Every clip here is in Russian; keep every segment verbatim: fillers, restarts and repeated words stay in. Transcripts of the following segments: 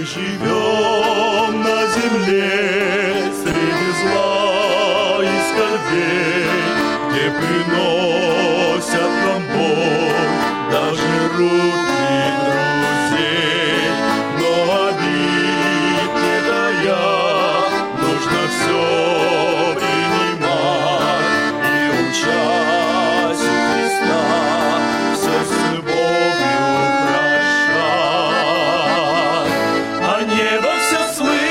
живем на земле среди зла и скорбей, где приносят нам боль даже руки друзей. Но обид не дая, нужно все принимать и, учась у Христа, все с любовью прощать. А небо все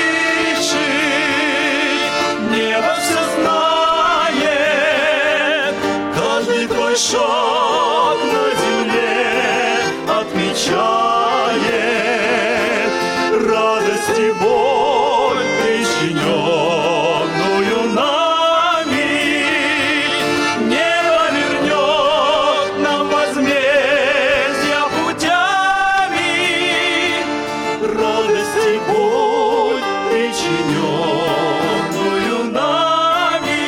слышит, небо все знает, каждый твой шаг на земле отмечает радость и боль, причиненную нами. Небо вернет нам возмездие путями, радость и боль, причиненную нами.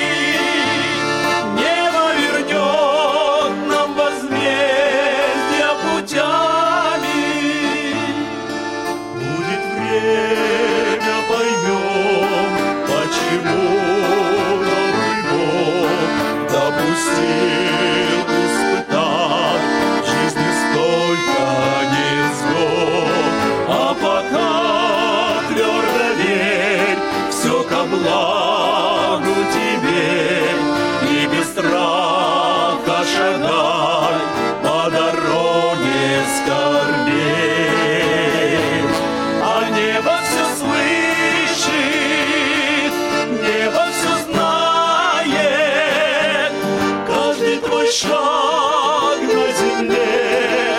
Небо вернет нам возмездие путями. Будет время, поймем, почему добрый Бог допустил испытать в жизни столько невзгод. А пока твердо верь, все ко благу тебе, и без страха шагай по дороге скорбей. А небо все слышит, небо все знает, каждый твой шаг на земле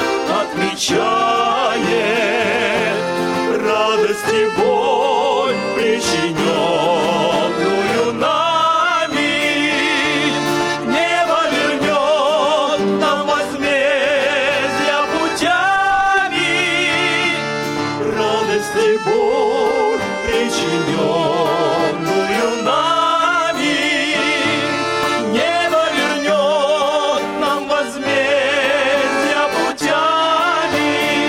отмечает радость и боль, причиненную нами. Небо вернет нам возмездие путями, радость и боль, причиненную нами. Небо вернет нам возмездие путями.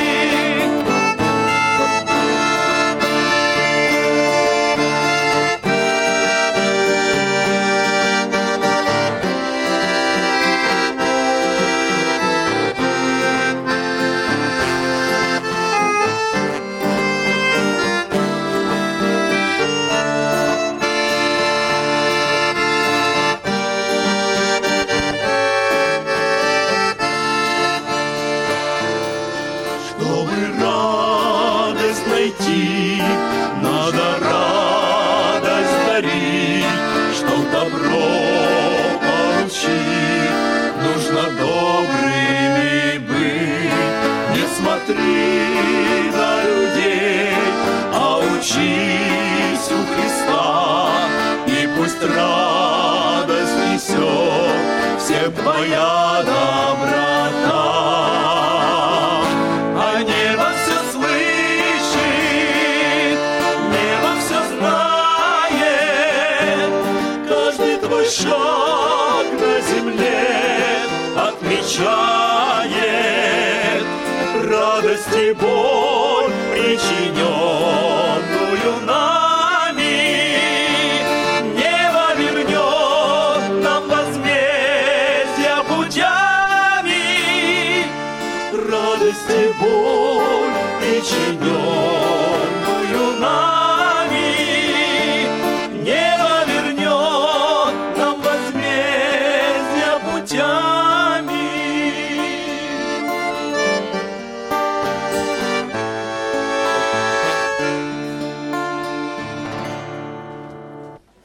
Чтобы радость найти, надо радость дарить. Чтоб добро получить, нужно добрыми быть. Не смотри на людей, а учись у Христа. И пусть радость несет всем твоя доброта. А небо все слышит, небо все знает, каждый твой шаг на земле отмечает радость и боль, причиненную нами. Небо вернет нам возмездие путями, радость и боль, причиненную